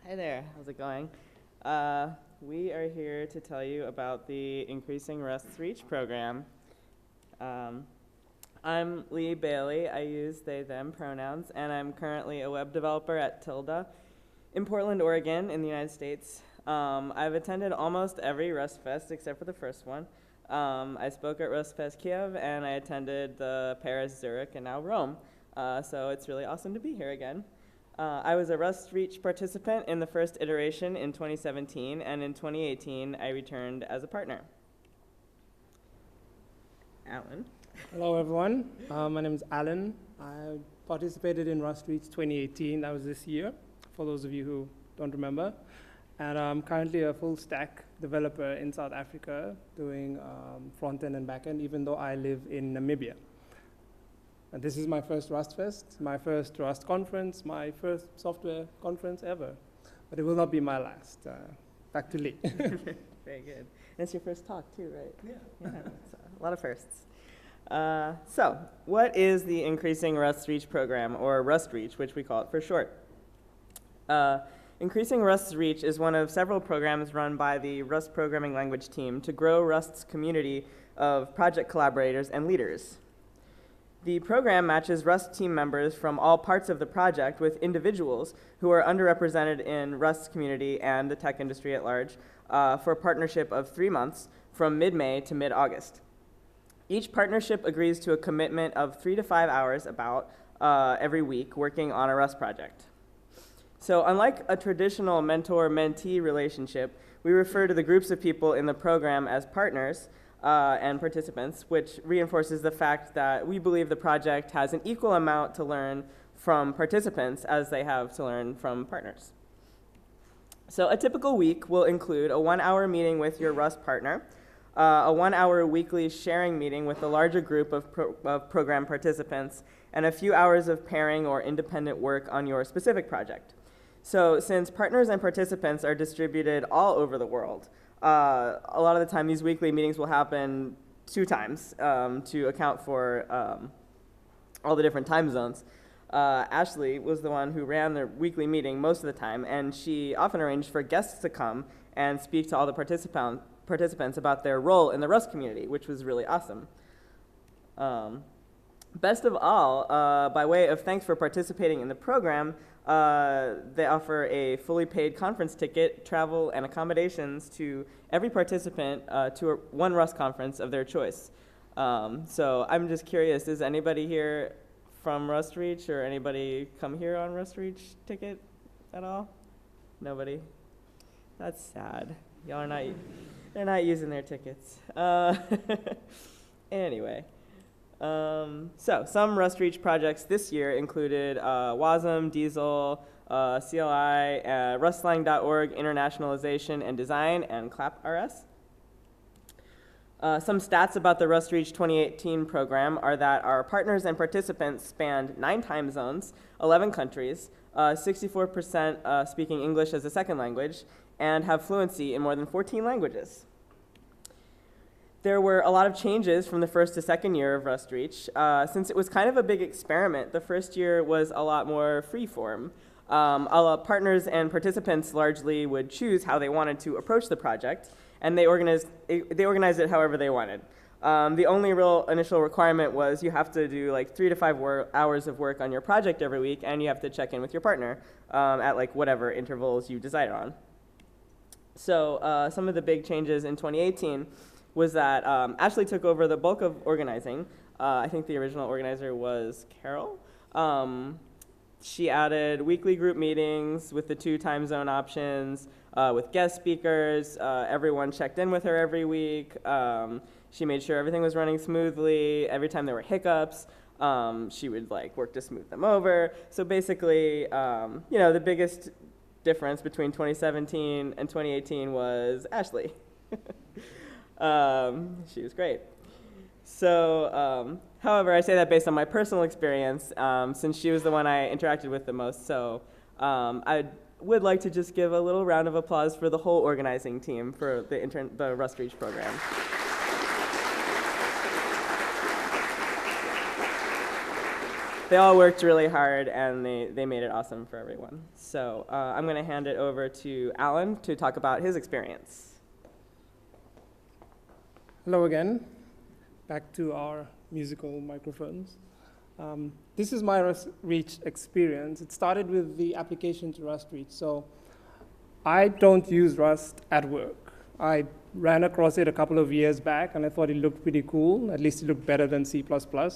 Hi there, how's it going? We are here to tell you about the Increasing Rust's Reach program. Um, I'm Lee Bailey. I use they, them pronouns, and I'm currently a web developer at Tilda in Portland, Oregon, in the United States. I've attended almost every Rust Fest except for the first one. I spoke at Rust Fest Kiev, and I attended the Paris, Zurich, and now Rome. So it's really awesome to be here again. I was a Rust Reach participant in the first iteration in 2017, and in 2018, I returned as a partner. Alan. Hello, everyone. My name is Alan. I participated in Rust Reach 2018. That was this year, for those of you who don't remember. And I'm currently a full stack developer in South Africa doing front-end and back-end, even though I live in Namibia. And this is my first Rust Fest, my first Rust conference, my first software conference ever. But it will not be my last. Back to Lee. Very good. And it's your first talk too, right? Yeah. It's a lot of firsts. So, what is the Increasing Rust Reach program, or Rust Reach, which we call it for short? Increasing Rust's Reach is one of several programs run by the Rust programming language team to grow Rust's community of project collaborators and leaders. The program matches Rust team members from all parts of the project with individuals who are underrepresented in Rust's community and the tech industry at large for a partnership of 3 months from mid-May to mid-August. Each partnership agrees to a commitment of 3 to 5 hours every week working on a Rust project. So unlike a traditional mentor-mentee relationship, we refer to the groups of people in the program as partners and participants, which reinforces the fact that we believe the project has an equal amount to learn from participants as they have to learn from partners. So a typical week will include a 1-hour meeting with your Rust partner, a 1-hour weekly sharing meeting with a larger group of program participants, and a few hours of pairing or independent work on your specific project. So since partners and participants are distributed all over the world, a lot of the time these weekly meetings will happen 2 times to account for all the different time zones. Ashley was the one who ran the weekly meeting most of the time, and she often arranged for guests to come and speak to all the participants about their role in the Rust community, which was really awesome. Best of all, by way of thanks for participating in the program, they offer a fully paid conference ticket, travel, and accommodations to every participant to one Rust conference of their choice. So I'm just curious, is anybody here from Rust Reach, or anybody come here on Rust Reach ticket at all? Nobody? That's sad. Y'all are not, they're not using their tickets. Anyway. So some Rust Reach projects this year included WASM, Diesel, CLI, Rustlang.org, Internationalization and Design, and ClapRS. Some stats about the Rust Reach 2018 program are that our partners and participants spanned 9 time zones, 11 countries, 64% speaking English as a second language, and have fluency in more than 14 languages. There were a lot of changes from the first to second year of Rust Reach. Since it was kind of a big experiment, the first year was a lot more free-form. Partners and participants largely would choose how they wanted to approach the project, and they organized it however they wanted. The only real initial requirement was you have to do like 3 to 5 hours of work on your project every week, and you have to check in with your partner at like whatever intervals you decided on. So some of the big changes in 2018 was that Ashley took over the bulk of organizing. I think the original organizer was Carol. She added weekly group meetings with the 2 time zone options, with guest speakers. Everyone checked in with her every week. She made sure everything was running smoothly. Every time there were hiccups, she would like work to smooth them over. So basically, the biggest difference between 2017 and 2018 was Ashley. She was great. So, however, I say that based on my personal experience, since she was the one I interacted with the most. So I would like to just give a little round of applause for the whole organizing team for the Rust Reach program. they all worked really hard, and they made it awesome for everyone. So I'm going to hand it over to Alan to talk about his experience. Hello again. Back to our musical microphones. This is my Rust Reach experience. It started with the application to Rust Reach. So I don't use Rust at work. I ran across it a couple of years back, and I thought it looked pretty cool. At least it looked better than C++.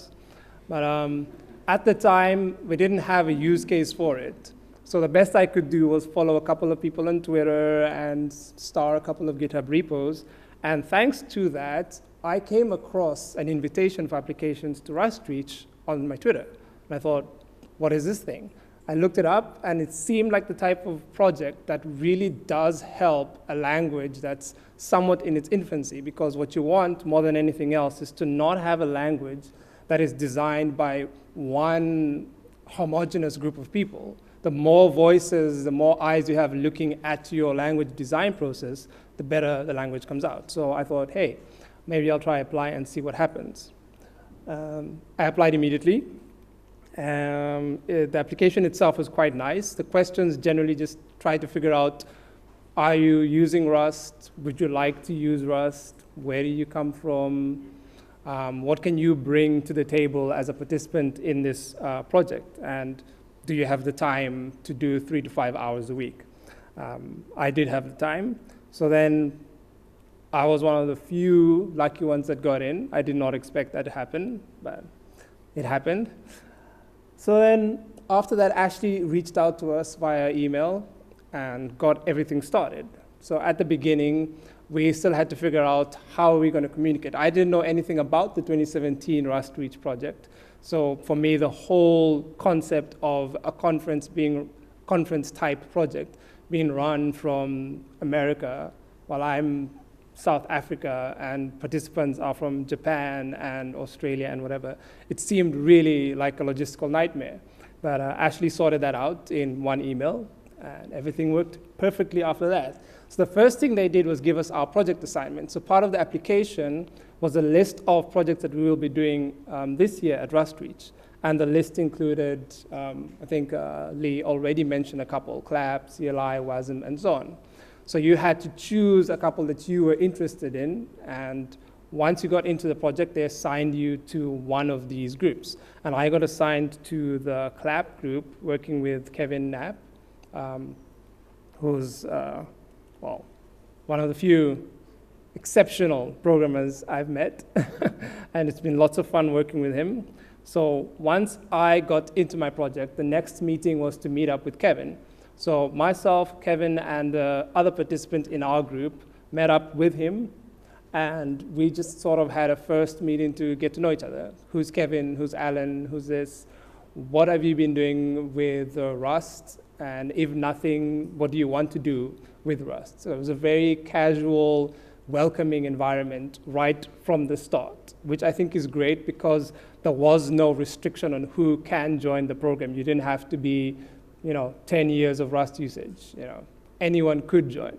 But at the time, we didn't have a use case for it. So the best I could do was follow a couple of people on Twitter and star a couple of GitHub repos. And thanks to that, I came across an invitation for applications to Rust Reach on my Twitter. And I thought, what is this thing? I looked it up, and it seemed like the type of project that really does help a language that's somewhat in its infancy, because what you want more than anything else is to not have a language that is designed by one homogeneous group of people. The more voices, the more eyes you have looking at your language design process, the better the language comes out. So I thought, hey, maybe I'll try apply and see what happens. I applied immediately. The application itself was quite nice. The questions generally just try to figure out, are you using Rust? Would you like to use Rust? Where do you come from? What can you bring to the table as a participant in this project? And do you have the time to do 3 to 5 hours a week? I did have the time. So then I was one of the few lucky ones that got in. I did not expect that to happen, but it happened. So then after that, Ashley reached out to us via email and got everything started. So at the beginning, we still had to figure out how are we going to communicate. I didn't know anything about the 2017 Rust Reach project. So for me, the whole concept of a conference type project being run from America while I'm South Africa and participants are from Japan and Australia and whatever, it seemed really like a logistical nightmare. But Ashley sorted that out in one email, and everything worked perfectly after that. So the first thing they did was give us our project assignment. So part of the application was a list of projects that we will be doing this year at Rust Reach. And the list included, I think Lee already mentioned a couple, CLAP, CLI, WASM, and so on. So you had to choose a couple that you were interested in, and once you got into the project, they assigned you to one of these groups. And I got assigned to the CLAP group, working with Kevin Knapp, who's, well, one of the few exceptional programmers I've met, and it's been lots of fun working with him. So once I got into my project, the next meeting was to meet up with Kevin. So myself, Kevin, and the other participant in our group met up with him, and we just sort of had a first meeting to get to know each other. Who's Kevin? Who's Alan? Who's this? What have you been doing with Rust? And if nothing, what do you want to do with Rust? So it was a very casual, welcoming environment right from the start, which I think is great because there was no restriction on who can join the program. You didn't have to be 10 years of Rust usage. Anyone could join.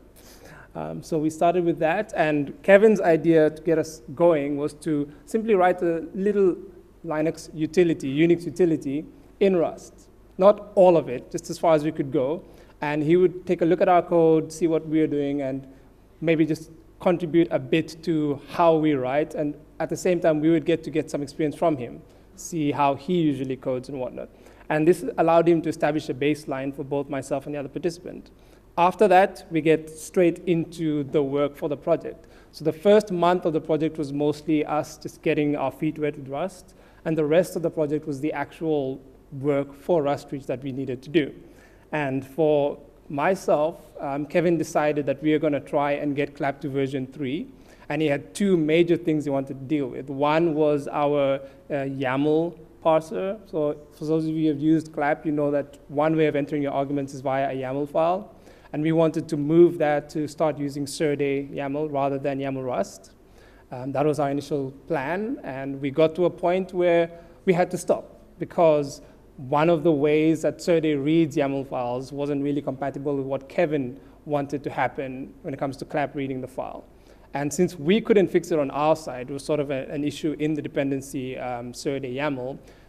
So we started with that, and Kevin's idea to get us going was to simply write a little Linux utility, Unix utility in Rust. Not all of it, just as far as we could go. And he would take a look at our code, see what we are doing, and maybe just contribute a bit to how we write. And at the same time, we would get some experience from him, see how he usually codes and whatnot. And this allowed him to establish a baseline for both myself and the other participant. After that, we get straight into the work for the project. So the first month of the project was mostly us just getting our feet wet with Rust, and the rest of the project was the actual work for Rust Reach that we needed to do. And for myself, Kevin decided that we are going to try and get CLAP to version 3, and he had two major things he wanted to deal with. One was our YAML parser. So for those of you who have used CLAP, you know that one way of entering your arguments is via a YAML file. And we wanted to move that to start using Serde YAML rather than YAML Rust. That was our initial plan. And we got to a point where we had to stop because one of the ways that Serde reads YAML files wasn't really compatible with what Kevin wanted to happen when it comes to CLAP reading the file. And since we couldn't fix it on our side, it was sort of an issue in the dependency Serde YAML,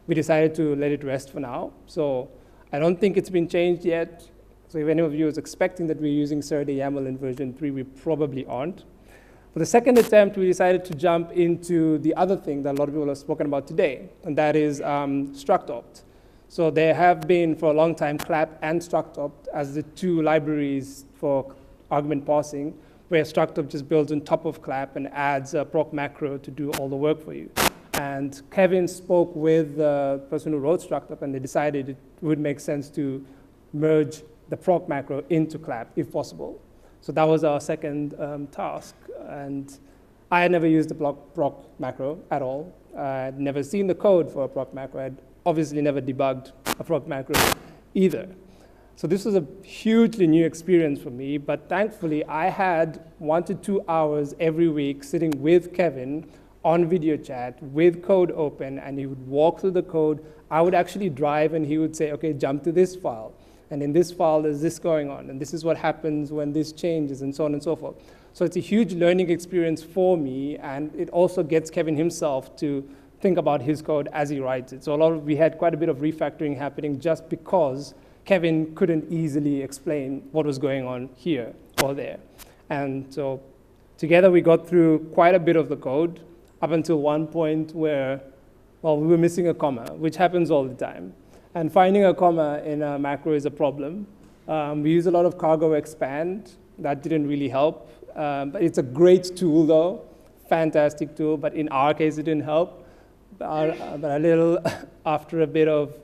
we decided to let it rest for now. So I don't think it's been changed yet. So if any of you is expecting that we're using Serday YAML in version 3, we probably aren't. For the second attempt, we decided to jump into the other thing that a lot of people have spoken about today, and that is struct-opt. So there have been, for a long time, clap and struct-opt as the two libraries for argument parsing, where struct-opt just builds on top of clap and adds a proc macro to do all the work for you. And Kevin spoke with the person who wrote struct-opt, and they decided it would make sense to merge the proc macro into clap, if possible. So that was our second task. And I had never used the proc macro at all. I had never seen the code for a proc macro. I had obviously never debugged a proc macro either. So this was a hugely new experience for me, but thankfully I had 1 to 2 hours every week sitting with Kevin on video chat with code open, and he would walk through the code. I would actually drive and he would say, okay, jump to this file. And in this file, there's this going on, and this is what happens when this changes, and so on and so forth. So it's a huge learning experience for me, and it also gets Kevin himself to think about his code as he writes it. So we had quite a bit of refactoring happening just because Kevin couldn't easily explain what was going on here or there. And so together we got through quite a bit of the code up until one point where, well, we were missing a comma, which happens all the time. And finding a comma in a macro is a problem. We use a lot of cargo expand. That didn't really help. But it's a great tool, though. Fantastic tool. But in our case, it didn't help. But a little after a bit of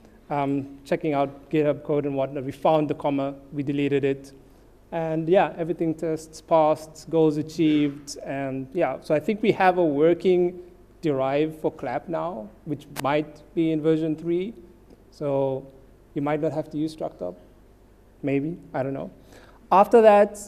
checking out GitHub code and whatnot, we found the comma. We deleted it. And yeah, everything tests passed, goals achieved. And yeah, so I think we have a working derive for clap now, which might be in version 3. So you might not have to use struct-opt, maybe, I don't know. After that,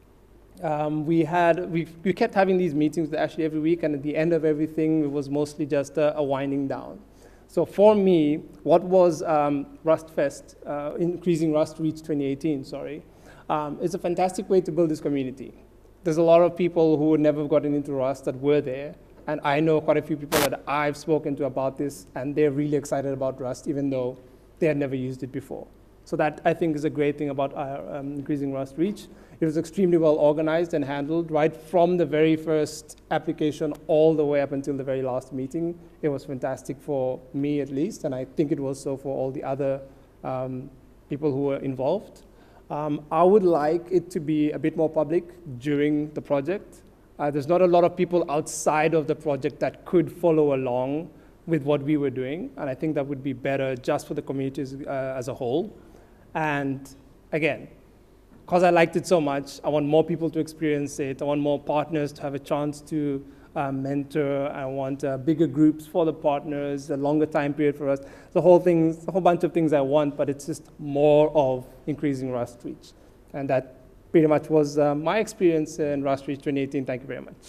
we kept having these meetings actually every week, and at the end of everything, it was mostly just a winding down. So for me, what was RustFest, Increasing Rust Reach 2018, sorry, it's a fantastic way to build this community. There's a lot of people who had never gotten into Rust that were there, and I know quite a few people that I've spoken to about this, and they're really excited about Rust, even though they had never used it before. So that, I think, is a great thing about our Increasing Rust Reach. It was extremely well organized and handled right from the very first application all the way up until the very last meeting. It was fantastic for me, at least, and I think it was so for all the other people who were involved. I would like it to be a bit more public during the project. There's not a lot of people outside of the project that could follow along with what we were doing, and I think that would be better just for the communities as a whole. And again, because I liked it so much, I want more people to experience it. I want more partners to have a chance to mentor. I want bigger groups for the partners, a longer time period for us. The whole bunch of things I want, but it's just more of Increasing Rust Reach. And that pretty much was my experience in Rust Reach 2018. Thank you very much.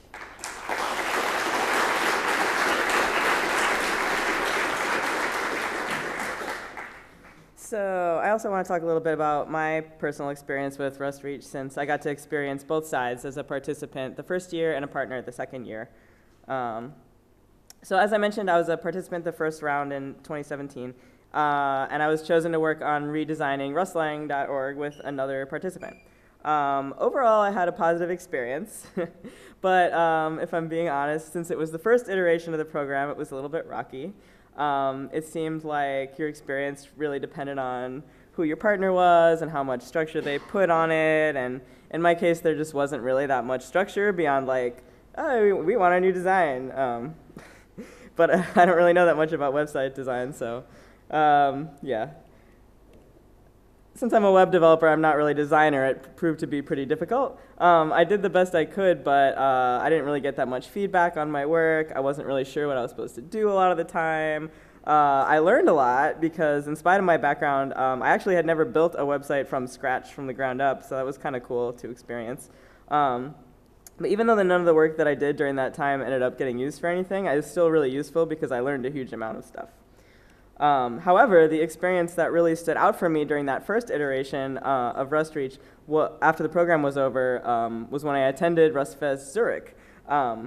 So I also want to talk a little bit about my personal experience with Rust Reach, since I got to experience both sides as a participant the first year and a partner the second year. So as I mentioned, I was a participant the first round in 2017, and I was chosen to work on redesigning rustlang.org with another participant. Overall, I had a positive experience, but if I'm being honest, since it was the first iteration of the program, it was a little bit rocky. It seemed like your experience really depended on who your partner was and how much structure they put on it, and in my case, there just wasn't really that much structure beyond like, oh, we want a new design. But I don't really know that much about website design, so yeah. Since I'm a web developer, I'm not really a designer, it proved to be pretty difficult. I did the best I could, but I didn't really get that much feedback on my work. I wasn't really sure what I was supposed to do a lot of the time. I learned a lot because in spite of my background, I actually had never built a website from scratch from the ground up, so that was kind of cool to experience. But even though none of the work that I did during that time ended up getting used for anything, it was still really useful because I learned a huge amount of stuff. However, the experience that really stood out for me during that first iteration of Rust Reach, after the program was over, was when I attended RustFest Zurich.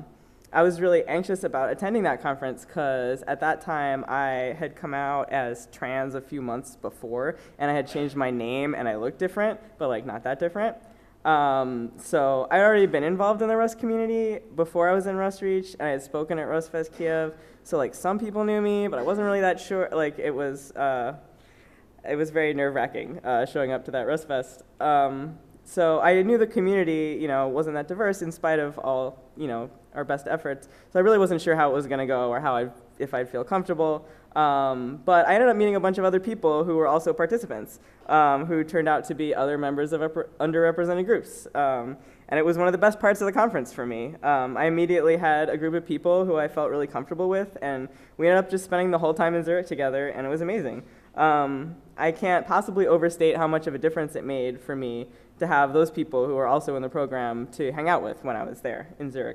I was really anxious about attending that conference because at that time I had come out as trans a few months before, and I had changed my name and I looked different, but like not that different. So I'd already been involved in the Rust community before I was in Rust Reach, and I had spoken at RustFest Kiev. So like some people knew me, but I wasn't really that sure. Like it was very nerve-wracking showing up to that RustFest. So I knew the community, wasn't that diverse in spite of all, our best efforts. So I really wasn't sure how it was going to go or if I'd feel comfortable. But I ended up meeting a bunch of other people who were also participants, who turned out to be other members of underrepresented groups. And it was one of the best parts of the conference for me. I immediately had a group of people who I felt really comfortable with, and we ended up just spending the whole time in Zurich together, and it was amazing. I can't possibly overstate how much of a difference it made for me to have those people who are also in the program to hang out with when I was there in Zurich.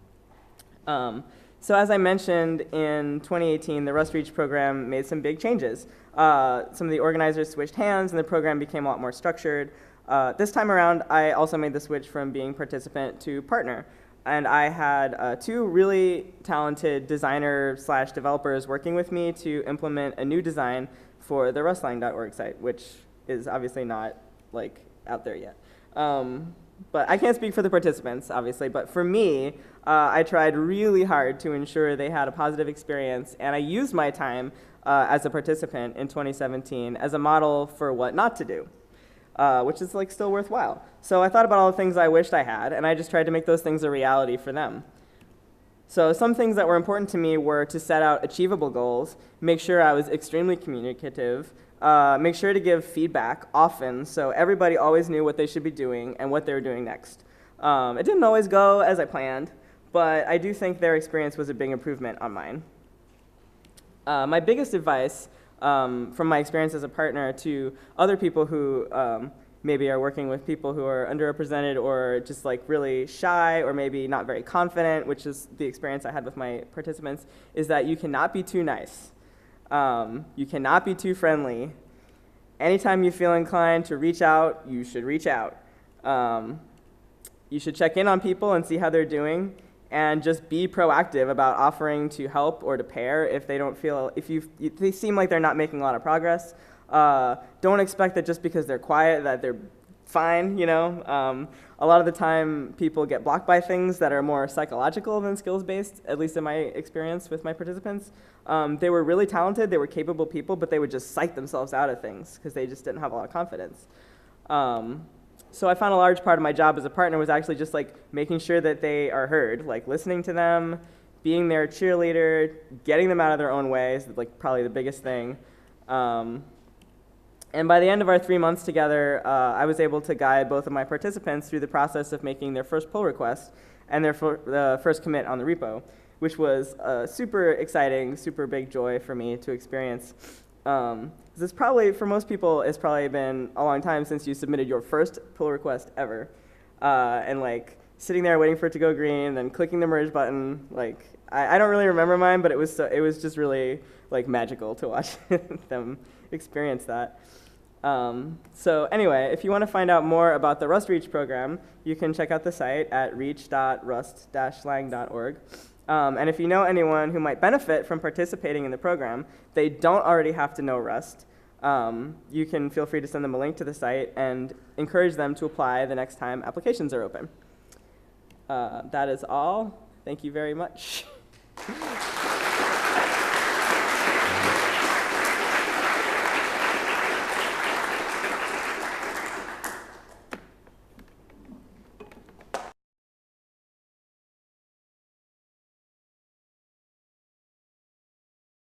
So as I mentioned, in 2018, the Rust Reach program made some big changes. Some of the organizers switched hands, and the program became a lot more structured. This time around, I also made the switch from being participant to partner. And I had two really talented designer/developers working with me to implement a new design for the rustlang.org site, which is obviously not out there yet. But I can't speak for the participants, obviously, but for me, I tried really hard to ensure they had a positive experience, and I used my time as a participant in 2017 as a model for what not to do, which is still worthwhile. So I thought about all the things I wished I had, and I just tried to make those things a reality for them. So some things that were important to me were to set out achievable goals, make sure I was extremely communicative, make sure to give feedback often so everybody always knew what they should be doing and what they were doing next. It didn't always go as I planned, but I do think their experience was a big improvement on mine. My biggest advice from my experience as a partner to other people who maybe are working with people who are underrepresented or just really shy or maybe not very confident, which is the experience I had with my participants, is that you cannot be too nice. You cannot be too friendly. Anytime you feel inclined to reach out, you should reach out. You should check in on people and see how they're doing, and just be proactive about offering to help or to pair if they don't feel, if they seem like they're not making a lot of progress. Don't expect that just because they're quiet that they're fine, A lot of the time people get blocked by things that are more psychological than skills-based, at least in my experience with my participants. They were really talented, they were capable people, but they would just psych themselves out of things because they just didn't have a lot of confidence. So I found a large part of my job as a partner was actually just making sure that they are heard, listening to them, being their cheerleader, getting them out of their own way is probably the biggest thing. And by the end of our 3 months together, I was able to guide both of my participants through the process of making their first pull request and their first commit on the repo, which was a super exciting, super big joy for me to experience. This probably, for most people, it's probably been a long time since you submitted your first pull request ever. And sitting there waiting for it to go green, then clicking the merge button, I don't really remember mine, but it was just really magical to watch them experience that. So anyway, if you want to find out more about the Rust Reach program, you can check out the site at reach.rust-lang.org. And if you know anyone who might benefit from participating in the program, they don't already have to know Rust. You can feel free to send them a link to the site and encourage them to apply the next time applications are open. That is all. Thank you very much.